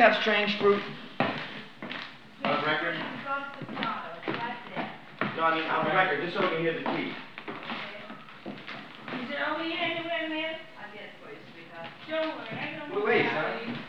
have strange fruit? On record? No, I mean on the record, just so we can hear the key. Is it over here anywhere, man? I guess for you, sweetheart. Don't worry, I don't know. Wait, son.